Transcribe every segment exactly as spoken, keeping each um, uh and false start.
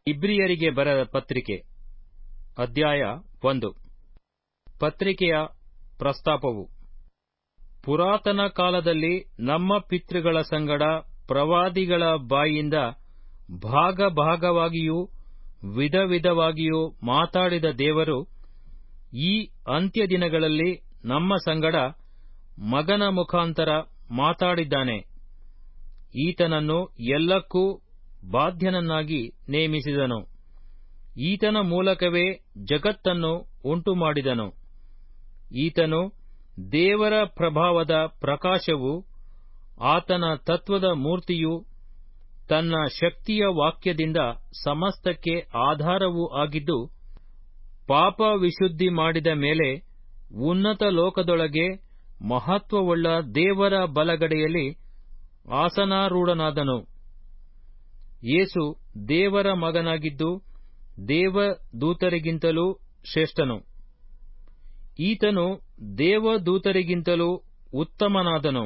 ಇಬ್ರಿಯರಿಗೆ ಬರೆದ ಪತ್ರಿಕೆ ಅಧ್ಯಾಯ ಒಂದು. ಪತ್ರಿಕೆಯ ಪ್ರಸ್ತಾಪವು. ಪುರಾತನ ಕಾಲದಲ್ಲಿ ನಮ್ಮ ಪಿತೃಗಳ ಸಂಗಡ ಪ್ರವಾದಿಗಳ ಬಾಯಿಂದ ಭಾಗ ಭಾಗವಾಗಿಯೂ ವಿಧ ವಿಧವಾಗಿಯೂ ಮಾತಾಡಿದ ದೇವರು ಈ ಅಂತ್ಯ ದಿನಗಳಲ್ಲಿ ನಮ್ಮ ಸಂಗಡ ಮಗನ ಮುಖಾಂತರ ಮಾತಾಡಿದ್ದಾನೆ. ಈತನನ್ನು ಎಲ್ಲಕ್ಕೂ ಬಾಧ್ಯನನ್ನಾಗಿ ನೇಮಿಸಿದನು. ಈತನ ಮೂಲಕವೇ ಜಗತ್ತನ್ನು ಉಂಟುಮಾಡಿದನು. ಈತನು ದೇವರ ಪ್ರಭಾವದ ಪ್ರಕಾಶವೂ ಆತನ ತತ್ವದ ಮೂರ್ತಿಯೂ ತನ್ನ ಶಕ್ತಿಯ ವಾಕ್ಯದಿಂದ ಸಮಸ್ತಕ್ಕೆ ಆಧಾರವೂ ಆಗಿದ್ದು, ಪಾಪ ವಿಶುದ್ಧಿ ಮಾಡಿದ ಮೇಲೆ ಉನ್ನತ ಲೋಕದೊಳಗೆ ಮಹತ್ವವುಳ್ಳ ದೇವರ ಬಲಗಡೆಯಲ್ಲಿ ಆಸನಾರೂಢನಾದನು. ಯೇಸು ದೇವರ ಮಗನಾಗಿದ್ದು ದೇವದೂತರಿಗಿಂತಲೂ ಶ್ರೇಷ್ಠನು. ಈತನು ದೇವದೂತರಿಗಿಂತಲೂ ಉತ್ತಮನಾದನು.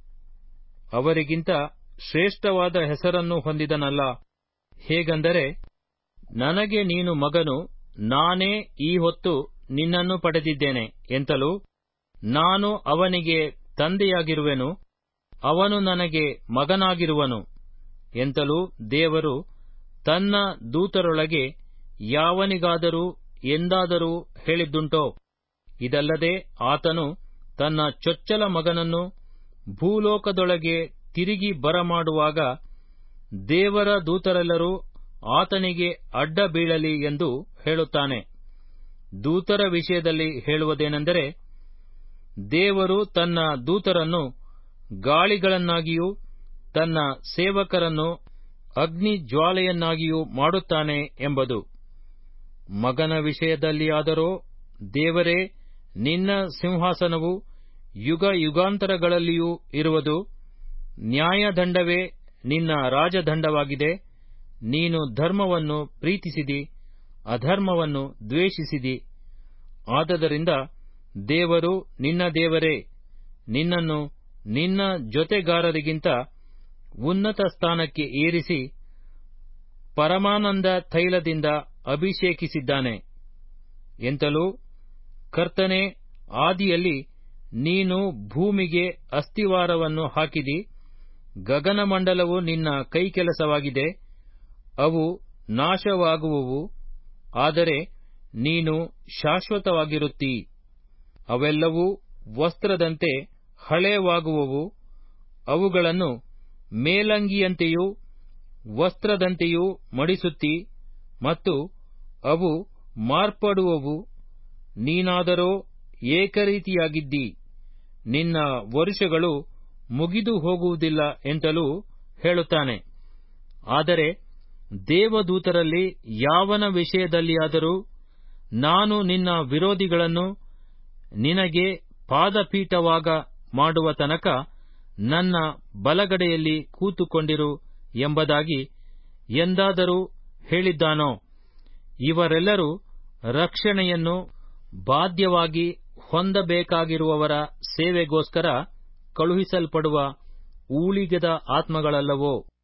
ಅವರಿಗಿಂತ ಶ್ರೇಷ್ಠವಾದ ಹೆಸರನ್ನು ಹೊಂದಿದನಲ್ಲ. ಹೇಗೆಂದರೆ, ನನಗೆ ನೀನು ಮಗನು, ನಾನೇ ಈ ಹೊತ್ತು ನಿನ್ನನ್ನು ಪಡೆದಿದ್ದೇನೆ ಎಂತಲೂ, ನಾನು ಅವನಿಗೆ ತಂದೆಯಾಗಿರುವೆನು, ಅವನು ನನಗೆ ಮಗನಾಗಿರುವನು ಎಂತಲೂ ದೇವರು ತನ್ನ ದೂತರೊಳಗೆ ಯಾವನಿಗಾದರೂ ಎಂದಾದರೂ ಹೇಳಿದ್ದುಂಟೋ? ಇದಲ್ಲದೆ ಆತನು ತನ್ನ ಚೊಚ್ಚಲ ಮಗನನ್ನು ಭೂಲೋಕದೊಳಗೆ ತಿರುಗಿ ಬರಮಾಡುವಾಗ ದೇವರ ದೂತರೆಲ್ಲರೂ ಆತನಿಗೆ ಅಡ್ಡ ಬೀಳಲಿ ಎಂದು ಹೇಳುತ್ತಾನೆ. ದೂತರ ವಿಷಯದಲ್ಲಿ ಹೇಳುವುದೇನೆಂದರೆ, ದೇವರು ತನ್ನ ದೂತರನ್ನು ಗಾಳಿಗಳನ್ನಾಗಿಯೂ ತನ್ನ ಸೇವಕರನ್ನು ಅಗ್ನಿ ಜ್ವಾಲೆಯನ್ನಾಗಿಯೂ ಮಾಡುತ್ತಾನೆ ಎಂಬುದು. ಮಗನ ವಿಷಯದಲ್ಲಿಯಾದರೋ, ದೇವರೇ, ನಿನ್ನ ಸಿಂಹಾಸನವು ಯುಗ ಯುಗಾಂತರಗಳಲ್ಲಿಯೂ ಇರುವುದು, ನ್ಯಾಯದಂಡವೇ ನಿನ್ನ ರಾಜದಂಡವಾಗಿದೆ. ನೀನು ಧರ್ಮವನ್ನು ಪ್ರೀತಿಸಿದಿ, ಅಧರ್ಮವನ್ನು ದ್ವೇಷಿಸಿದಿ. ಆದದರಿಂದ ದೇವರು ನಿನ್ನ ದೇವರೇ ನಿನ್ನನ್ನು ನಿನ್ನ ಜೊತೆಗಾರರಿಗಿಂತ ಉನ್ನತ ಸ್ಥಾನಕ್ಕೆ ಏರಿಸಿ ಪರಮಾನಂದ ತೈಲದಿಂದ ಅಭಿಷೇಕಿಸಿದ್ದಾನೆ ಎಂತಲೂ, ಕರ್ತನೇ, ಆದಿಯಲ್ಲಿ ನೀನು ಭೂಮಿಗೆ ಅಸ್ತಿವಾರವನ್ನು ಹಾಕಿದಿ. ಗಗನಮಂಡಲವು ನಿನ್ನ ಕೈಕೆಲಸವಾಗಿದೆ. ಅವು ನಾಶವಾಗುವವು, ಆದರೆ ನೀನು ಶಾಶ್ವತವಾಗಿರುತ್ತೀ. ಅವೆಲ್ಲವೂ ವಸ್ತ್ರದಂತೆ ಹಳೇವಾಗುವವು. ಅವುಗಳನ್ನು ಮೇಲಂಗಿಯಂತೆಯೂ ವಸ್ತ್ರದಂತೆಯೂ ಮಡಿಸುತ್ತೀ, ಮತ್ತು ಅವು ಮಾರ್ಪಡುವವು. ನೀನಾದರೋ ಏಕರೀತಿಯಾಗಿದ್ದೀ, ನಿನ್ನ ವರುಷಗಳು ಮುಗಿದು ಹೋಗುವುದಿಲ್ಲ ಎಂತಲೂ ಹೇಳುತ್ತಾನೆ. ಆದರೆ ದೇವದೂತರಲ್ಲಿ ಯಾವನ ವಿಷಯದಲ್ಲಿಯಾದರೂ, ನಾನು ನಿನ್ನ ವಿರೋಧಿಗಳನ್ನು ನಿನಗೆ ಪಾದಪೀಠವಾಗ ಮಾಡುವ ತನಕ ನನ್ನ ಬಲಗಡೆಯಲ್ಲಿ ಕೂತುಕೊಂಡಿರು ಎಂಬುದಾಗಿ ಎಂದಾದರೂ ಹೇಳಿದ್ದಾನೋ? ಇವರೆಲ್ಲರೂ ರಕ್ಷಣೆಯನ್ನು ಬಾಧ್ಯವಾಗಿ ಹೊಂದಬೇಕಾಗಿರುವವರ ಸೇವೆಗೋಸ್ಕರ ಕಳುಹಿಸಲ್ಪಡುವ ಊಳಿಗದ ಆತ್ಮಗಳಲ್ಲವೋ?